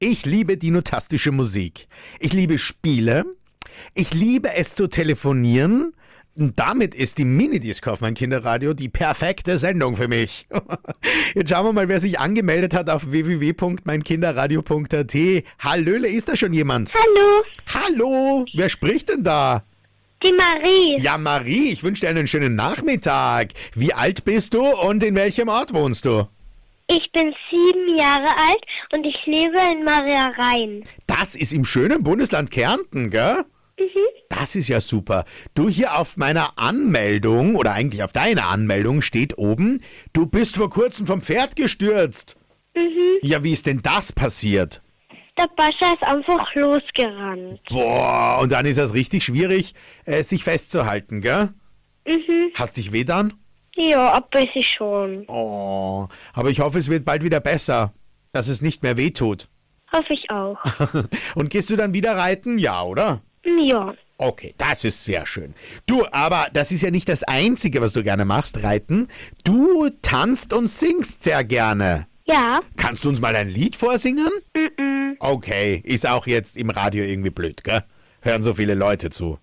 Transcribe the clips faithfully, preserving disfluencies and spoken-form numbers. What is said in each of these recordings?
Ich liebe dinotastische Musik. Ich liebe Spiele. Ich liebe es zu telefonieren. Und damit ist die Minidisco auf mein Kinderradio die perfekte Sendung für mich. Jetzt schauen wir mal, wer sich angemeldet hat auf w w w punkt mein kinderradio punkt a t. Hallöle, ist da schon jemand? Hallo, Hallo, wer spricht denn da? die Marie. Ja, Marie, ich wünsche dir einen schönen Nachmittag. Wie alt bist du und in welchem Ort wohnst du? Ich bin sieben Jahre alt und ich lebe in Maria Rhein. Das ist im schönen Bundesland Kärnten, gell? Mhm. Das ist ja super. Du, hier auf meiner Anmeldung, oder eigentlich auf deiner Anmeldung steht oben, du bist vor kurzem vom Pferd gestürzt. Mhm. Ja, wie ist denn das passiert? Der Pascha ist einfach losgerannt. Boah, und dann ist es richtig schwierig, äh, sich festzuhalten, gell? Mhm. Hast dich weh dann? Ja, ein bisschen schon. Oh, aber ich hoffe, es wird bald wieder besser, dass es nicht mehr weh tut. Hoffe ich auch. Und gehst du dann wieder reiten? Ja, oder? Ja. Okay, das ist sehr schön. Du, aber das ist ja nicht das Einzige, was du gerne machst, reiten. Du tanzt und singst sehr gerne. Ja. Kannst du uns mal ein Lied vorsingen? Mhm. Okay, ist auch jetzt im Radio irgendwie blöd, gell? Hören so viele Leute zu.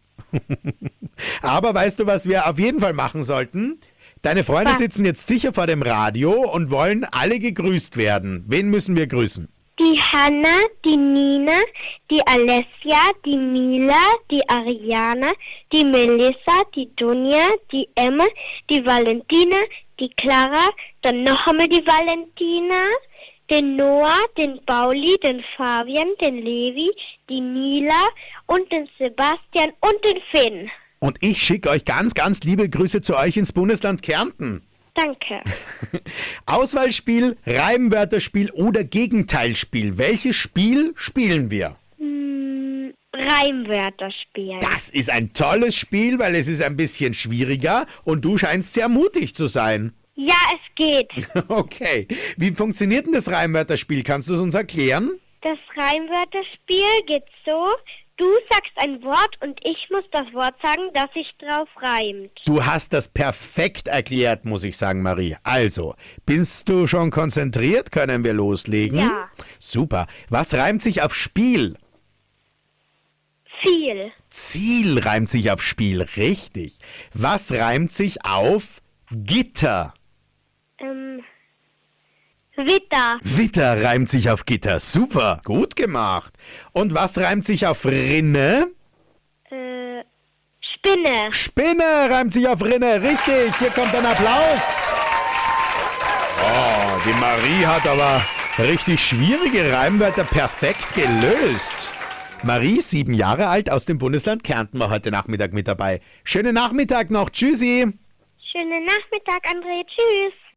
Aber weißt du, was wir auf jeden Fall machen sollten? Deine Freunde Was? sitzen jetzt sicher vor dem Radio und wollen alle gegrüßt werden. Wen müssen wir grüßen? Die Hanna, die Nina, die Alessia, die Mila, die Ariana, die Melissa, die Dunja, die Emma, die Valentina, die Clara, dann noch einmal die Valentina, den Noah, den Pauli, den Fabian, den Levi, die Nila und den Sebastian und den Finn. Und ich schicke euch ganz, ganz liebe Grüße zu euch ins Bundesland Kärnten. Danke. Auswahlspiel, Reimwörterspiel oder Gegenteilspiel. Welches Spiel spielen wir? Hm, Reimwörter spielen. Das ist ein tolles Spiel, weil es ist ein bisschen schwieriger und du scheinst sehr mutig zu sein. Ja, es geht. Okay. Wie funktioniert denn das Reimwörterspiel? Kannst du es uns erklären? Das Reimwörterspiel geht so, du sagst ein Wort und ich muss das Wort sagen, das sich drauf reimt. Du hast das perfekt erklärt, muss ich sagen, Marie. Also, bist du schon konzentriert? Können wir loslegen? Ja. Super. Was reimt sich auf Spiel? Viel. Ziel reimt sich auf Spiel, richtig. Was reimt sich auf Gitter? Ähm, Witter. Witter reimt sich auf Gitter. Super, gut gemacht. Und was reimt sich auf Rinne? Äh, Spinne. Spinne reimt sich auf Rinne. Richtig, hier kommt ein Applaus. Oh, die Marie hat aber richtig schwierige Reimwörter perfekt gelöst. Marie, sieben Jahre alt, aus dem Bundesland Kärnten, war heute Nachmittag mit dabei. Schönen Nachmittag noch. Tschüssi. Schönen Nachmittag, André. Tschüss.